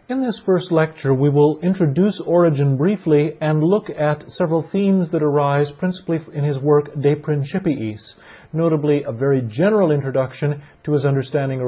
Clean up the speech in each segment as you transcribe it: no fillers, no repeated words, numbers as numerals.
In this first lecture, we will introduce Origen briefly and look at several themes that arise principally in his work De Principiis, notably a very general introduction to his understanding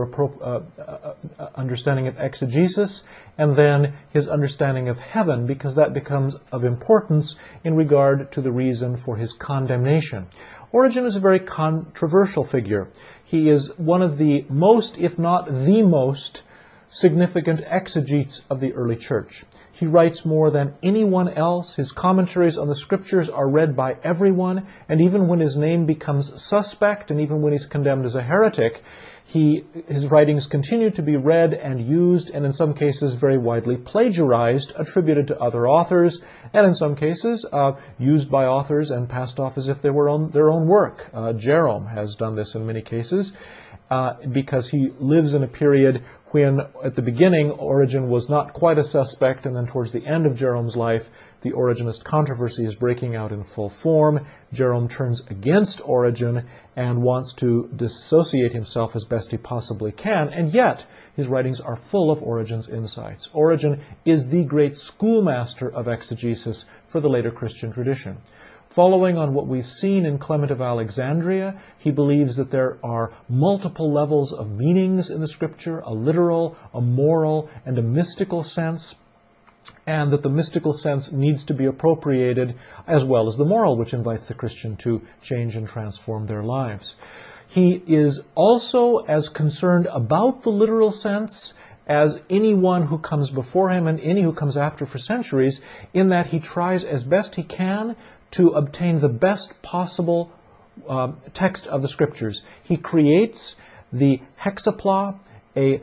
of exegesis, and then his understanding of heaven, because that becomes of importance in regard to the reason for his condemnation. Origen is a very controversial figure. He is one of the most, if not the most, significant exegetes of the early church. He writes more than anyone else. His commentaries on the scriptures are read by everyone, and even when his name becomes suspect, and even when he's condemned as a heretic, his writings continue to be read and used, and in some cases very widely plagiarized, attributed to other authors, and in some cases used by authors and passed off as if they were their own work. Jerome has done this in many cases, because he lives in a period when, at the beginning, Origen was not quite a suspect, and then towards the end of Jerome's life, the Origenist controversy is breaking out in full form. Jerome turns against Origen and wants to dissociate himself as best he possibly can, and yet his writings are full of Origen's insights. Origen is the great schoolmaster of exegesis for the later Christian tradition. Following on what we've seen in Clement of Alexandria, he believes that there are multiple levels of meanings in the scripture, a literal, a moral, and a mystical sense, and that the mystical sense needs to be appropriated as well as the moral, which invites the Christian to change and transform their lives. He is also as concerned about the literal sense as anyone who comes before him and any who comes after for centuries, in that he tries as best he can to obtain the best possible text of the scriptures. He creates the hexapla, a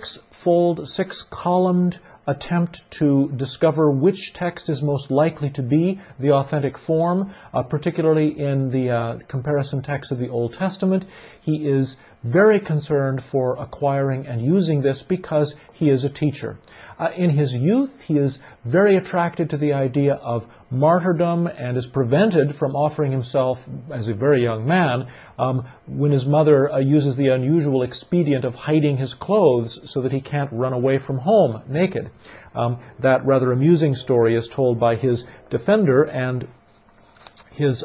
six-columned attempt to discover which text is most likely to be the authentic form, particularly in the comparison text of the Old Testament. He is very concerned for acquiring and using this because he is a teacher. In his youth, he is very attracted to the idea of martyrdom and is prevented from offering himself as a very young man when his mother uses the unusual expedient of hiding his clothes so that he can't run away from home naked. That rather amusing story is told by his defender and his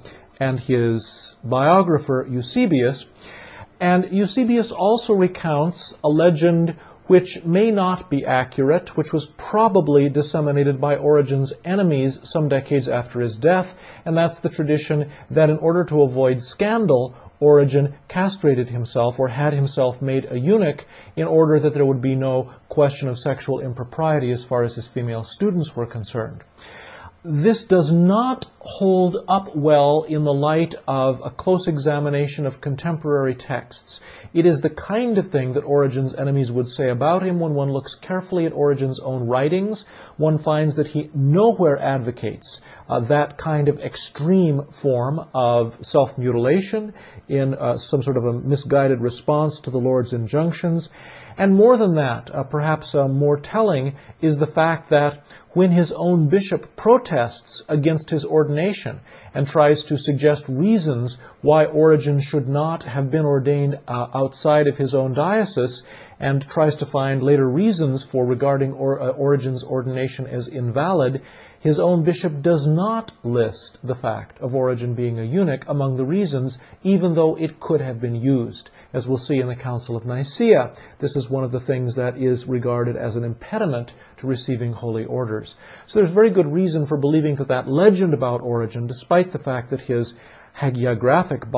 biographer Eusebius. And Eusebius also recounts a legend which may not be accurate, which was probably disseminated by Origen's enemies some decades after his death, and that's the tradition that in order to avoid scandal, Origen castrated himself or had himself made a eunuch in order that there would be no question of sexual impropriety as far as his female students were concerned. This does not hold up well in the light of a close examination of contemporary texts. It is the kind of thing that Origen's enemies would say about him. When one looks carefully at Origen's own writings, one finds that he nowhere advocates that kind of extreme form of self-mutilation in some sort of a misguided response to the Lord's injunctions. And more than that, perhaps more telling, is the fact that when his own bishop protests against his ordination and tries to suggest reasons why Origen should not have been ordained outside of his own diocese, and tries to find later reasons for regarding Origen's ordination as invalid, his own bishop does not list the fact of Origen being a eunuch among the reasons, even though it could have been used. As we'll see in the Council of Nicaea, this is one of the things that is regarded as an impediment to receiving holy orders. So there's very good reason for believing that that legend about Origen, despite the fact that his hagiographic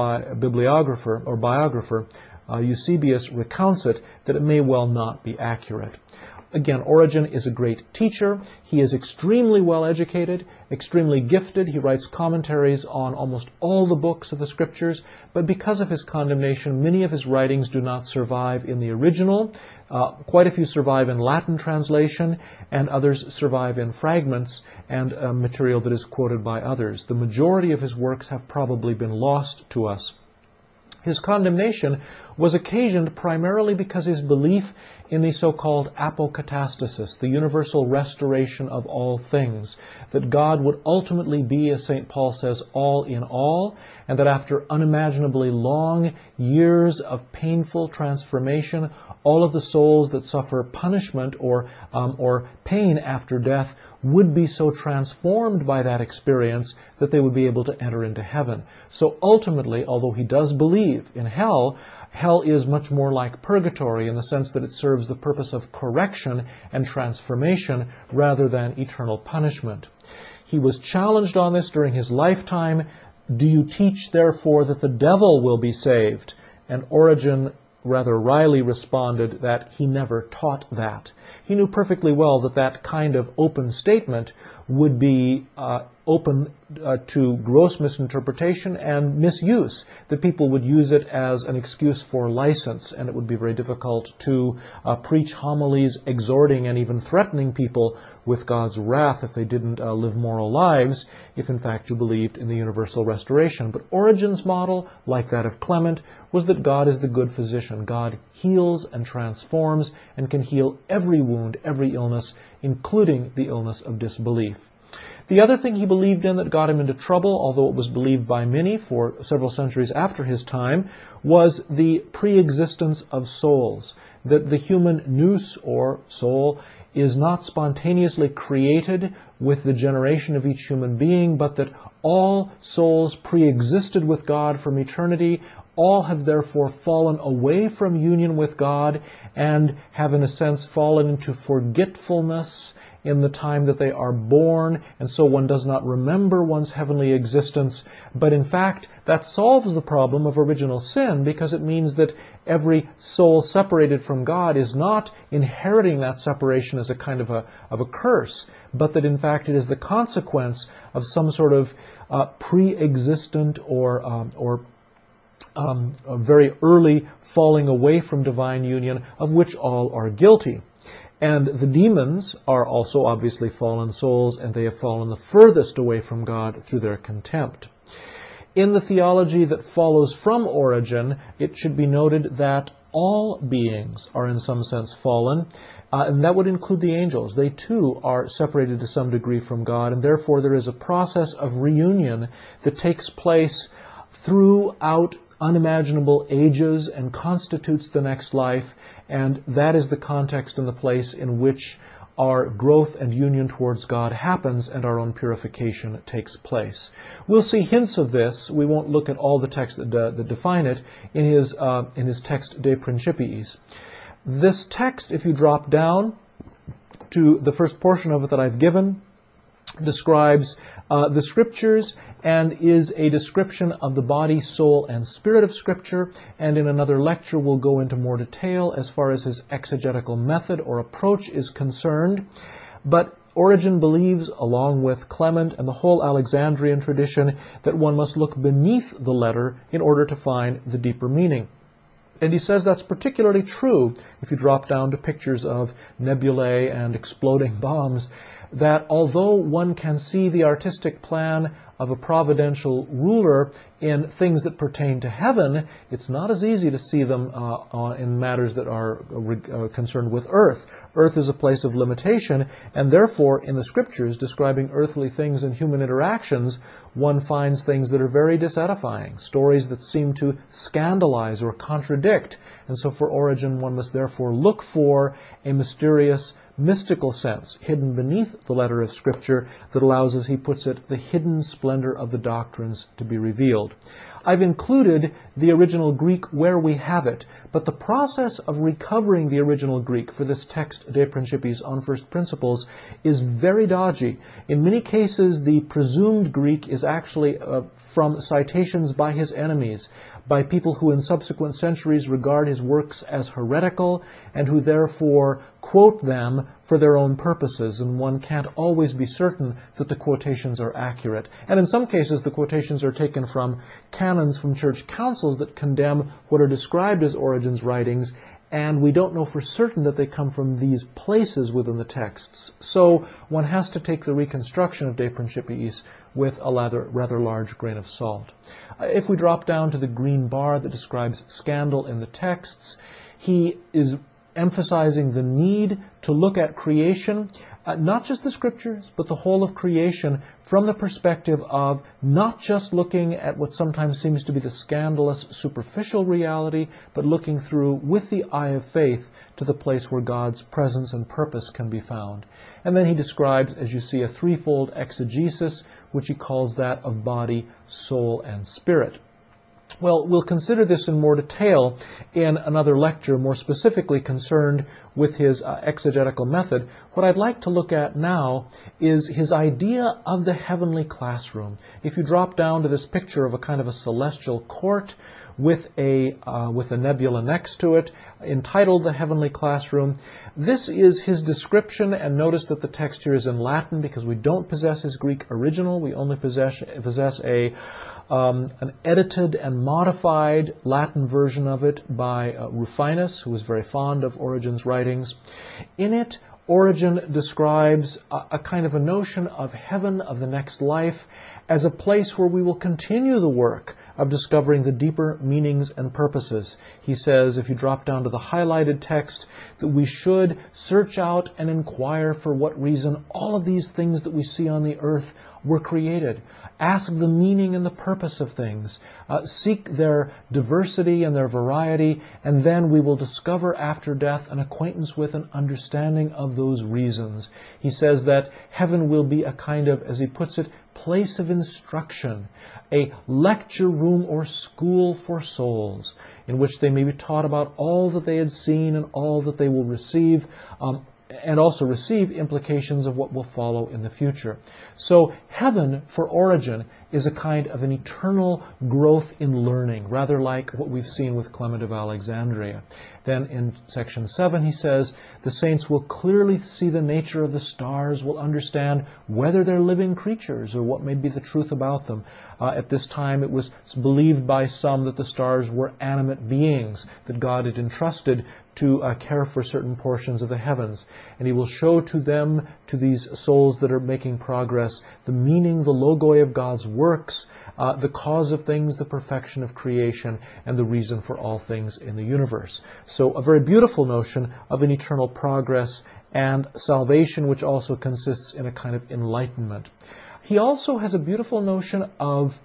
biographer, Eusebius, recounts it, that it may well not be accurate. Again, Origen is a great teacher. He is extremely well educated, extremely gifted. He writes commentaries on almost all the books of the scriptures, but because of his condemnation, many of his writings do not survive in the original. Quite a few survive in Latin translation, and others survive in fragments and material that is quoted by others. The majority of his works have probably been lost to us. His condemnation was occasioned primarily because his belief in the so-called apokatastasis, the universal restoration of all things, that God would ultimately be, as St. Paul says, all in all, and that after unimaginably long years of painful transformation, all of the souls that suffer punishment or pain after death would be so transformed by that experience that they would be able to enter into heaven. So ultimately, although he does believe in hell, hell is much more like purgatory in the sense that it serves the purpose of correction and transformation rather than eternal punishment. He was challenged on this during his lifetime. Do you teach, therefore, that the devil will be saved? And Origen rather wryly responded that he never taught that. He knew perfectly well that that kind of open statement would be open to gross misinterpretation and misuse, that people would use it as an excuse for license, and it would be very difficult to preach homilies exhorting and even threatening people with God's wrath if they didn't live moral lives, if in fact you believed in the universal restoration. But Origen's model, like that of Clement, was that God is the good physician. God heals and transforms and can heal every wound, every illness, including the illness of disbelief. The other thing he believed in that got him into trouble, although it was believed by many for several centuries after his time, was the pre-existence of souls. That the human nous, or soul, is not spontaneously created with the generation of each human being, but that all souls pre-existed with God from eternity. All have therefore fallen away from union with God and have in a sense fallen into forgetfulness in the time that they are born, and so one does not remember one's heavenly existence. But in fact, that solves the problem of original sin, because it means that every soul separated from God is not inheriting that separation as a kind of a curse, but that in fact it is the consequence of some sort of pre-existent or a very early falling away from divine union, of which all are guilty. And the demons are also obviously fallen souls, and they have fallen the furthest away from God through their contempt. In the theology that follows from Origen, it should be noted that all beings are in some sense fallen, and that would include the angels. They too are separated to some degree from God, and therefore there is a process of reunion that takes place throughout unimaginable ages and constitutes the next life, and that is the context and the place in which our growth and union towards God happens and our own purification takes place. We'll see hints of this. We won't look at all the texts that define it in his text De Principiis. This text, if you drop down to the first portion of it that I've given, describes the Scriptures and is a description of the body, soul, and spirit of Scripture. And in another lecture we'll go into more detail as far as his exegetical method or approach is concerned. But Origen believes, along with Clement and the whole Alexandrian tradition, that one must look beneath the letter in order to find the deeper meaning. And he says that's particularly true if you drop down to pictures of nebulae and exploding bombs, that although one can see the artistic plan of a providential ruler in things that pertain to heaven, it's not as easy to see them in matters that are concerned with earth. Earth is a place of limitation, and therefore in the Scriptures describing earthly things and human interactions, one finds things that are very disedifying, stories that seem to scandalize or contradict. And so for Origen, one must therefore look for a mysterious, mystical sense hidden beneath the letter of Scripture that allows, as he puts it, the hidden splendor of the doctrines to be revealed. I've included the original Greek where we have it, but the process of recovering the original Greek for this text De Principiis on first principles is very dodgy. In many cases, the presumed Greek is actually from citations by his enemies, by people who in subsequent centuries regard his works as heretical and who therefore quote them for their own purposes, and one can't always be certain that the quotations are accurate. And in some cases, the quotations are taken from canons from church councils that condemn what are described as Origen's writings, and we don't know for certain that they come from these places within the texts. So one has to take the reconstruction of De Principiis with a rather large grain of salt. If we drop down to the green bar that describes scandal in the texts, he is emphasizing the need to look at creation, not just the scriptures, but the whole of creation from the perspective of not just looking at what sometimes seems to be the scandalous, superficial reality, but looking through with the eye of faith to the place where God's presence and purpose can be found. And then he describes, as you see, a threefold exegesis, which he calls that of body, soul, and spirit. Well, we'll consider this in more detail in another lecture, more specifically concerned with his exegetical method. What I'd like to look at now is his idea of the heavenly classroom. If you drop down to this picture of a kind of a celestial court with a nebula next to it, entitled The Heavenly Classroom, this is his description, and notice that the text here is in Latin because we don't possess his Greek original. We only possess an edited and modified Latin version of it by Rufinus, who was very fond of Origen's writings. In it, Origen describes a kind of a notion of heaven, of the next life, as a place where we will continue the work of discovering the deeper meanings and purposes. He says, if you drop down to the highlighted text, that we should search out and inquire for what reason all of these things that we see on the earth were created. Ask the meaning and the purpose of things. Seek their diversity and their variety, and then we will discover after death an acquaintance with and understanding of those reasons. He says that heaven will be a kind of, as he puts it, place of instruction, a lecture room or school for souls, in which they may be taught about all that they had seen and all that they will receive, and also receive implications of what will follow in the future. So heaven, for Origen, is a kind of an eternal growth in learning, rather like what we've seen with Clement of Alexandria. Then in section 7 he says, the saints will clearly see the nature of the stars, will understand whether they're living creatures or what may be the truth about them. At this time it was believed by some that the stars were animate beings that God had entrusted to care for certain portions of the heavens. And he will show to them, to these souls that are making progress, the meaning, the logoi of God's works, the cause of things, the perfection of creation, and the reason for all things in the universe. So a very beautiful notion of an eternal progress and salvation, which also consists in a kind of enlightenment. He also has a beautiful notion of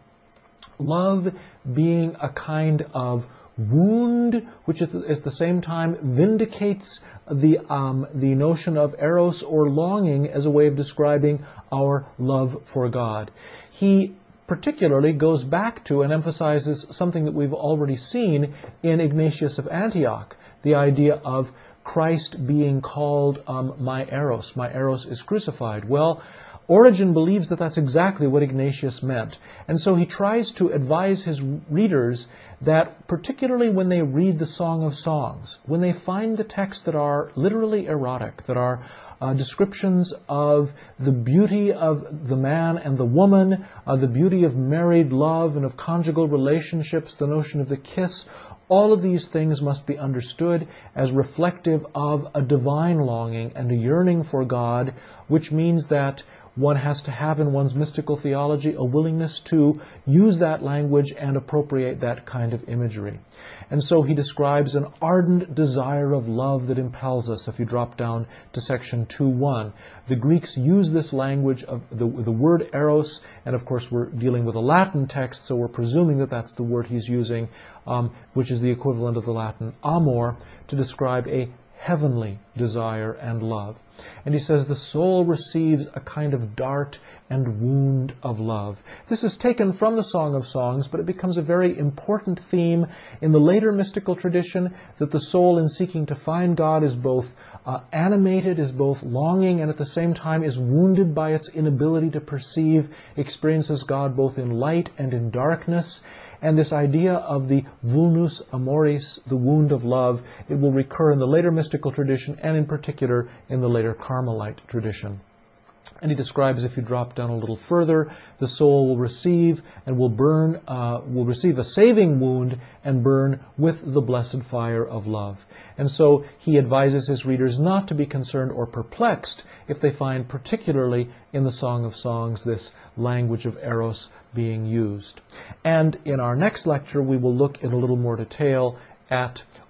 love being a kind of wound, which at the same time vindicates the notion of eros or longing as a way of describing our love for God. He particularly goes back to and emphasizes something that we've already seen in Ignatius of Antioch, the idea of Christ being called my eros. My eros is crucified. Well, Origen believes that that's exactly what Ignatius meant. And so he tries to advise his readers that particularly when they read the Song of Songs, when they find the texts that are literally erotic, that are descriptions of the beauty of the man and the woman, the beauty of married love and of conjugal relationships, the notion of the kiss, all of these things must be understood as reflective of a divine longing and a yearning for God, which means that one has to have in one's mystical theology a willingness to use that language and appropriate that kind of imagery. And so he describes an ardent desire of love that impels us. If you drop down to section 2.1, the Greeks use this language of the word eros, and of course we're dealing with a Latin text, so we're presuming that that's the word he's using, which is the equivalent of the Latin amor, to describe a heavenly desire and love. And he says the soul receives a kind of dart and wound of love. This is taken from the Song of Songs, but it becomes a very important theme in the later mystical tradition, that the soul in seeking to find God is both animated, is both longing, and at the same time is wounded by its inability to perceive, experiences God both in light and in darkness. And this idea of the vulnus amoris, the wound of love, it will recur in the later mystical tradition and in particular in the later Carmelite tradition. And he describes, if you drop down a little further, the soul will receive and will burn, will receive a saving wound and burn with the blessed fire of love. And so he advises his readers not to be concerned or perplexed if they find particularly in the Song of Songs this language of eros being used. And in our next lecture we will look in a little more detail at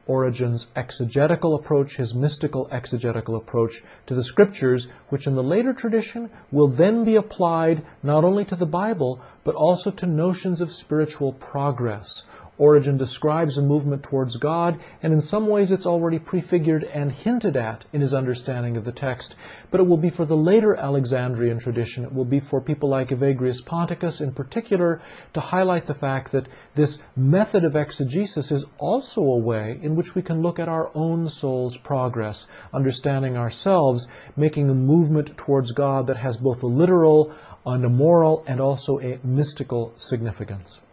Origen's exegetical approach, his mystical exegetical approach to the Scriptures, which in the later tradition will then be applied not only to the Bible, but also to notions of spiritual progress. Origen describes a movement towards God, and in some ways it's already prefigured and hinted at in his understanding of the text. But it will be for the later Alexandrian tradition, it will be for people like Evagrius Ponticus in particular, to highlight the fact that this method of exegesis is also a way in which we can look at our own soul's progress, understanding ourselves, making a movement towards God that has both a literal and a moral and also a mystical significance.